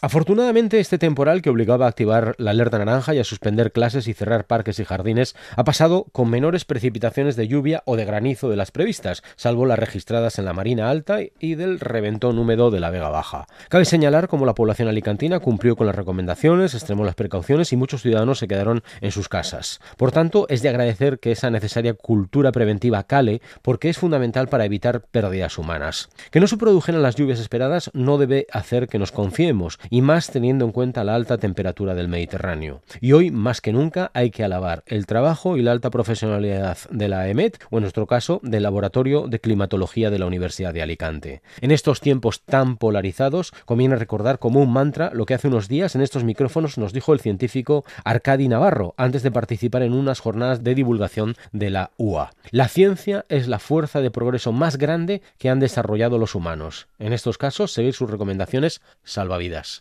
Afortunadamente, este temporal que obligaba a activar la alerta naranja y a suspender clases y cerrar parques y jardines ha pasado con menores precipitaciones de lluvia o de granizo de las previstas, salvo las registradas en la Marina Alta y del reventón húmedo de la Vega Baja. Cabe señalar cómo la población alicantina cumplió con las recomendaciones, extremó las precauciones y muchos ciudadanos se quedaron en sus casas. Por tanto, es de agradecer que esa necesaria cultura preventiva cale, porque es fundamental para evitar pérdidas humanas. Que no se produjeran las lluvias esperadas no debe hacer que nos confiemos, y más teniendo en cuenta la alta temperatura del Mediterráneo. Y hoy, más que nunca, hay que alabar el trabajo y la alta profesionalidad de la EMET, o en nuestro caso, del Laboratorio de Climatología de la Universidad de Alicante. En estos tiempos tan polarizados, conviene recordar como un mantra lo que hace unos días en estos micrófonos nos dijo el científico Arcadi Navarro, antes de participar en unas jornadas de divulgación de la UA. La ciencia es la fuerza de progreso más grande que han desarrollado los humanos. En estos casos, seguir sus recomendaciones salva vidas.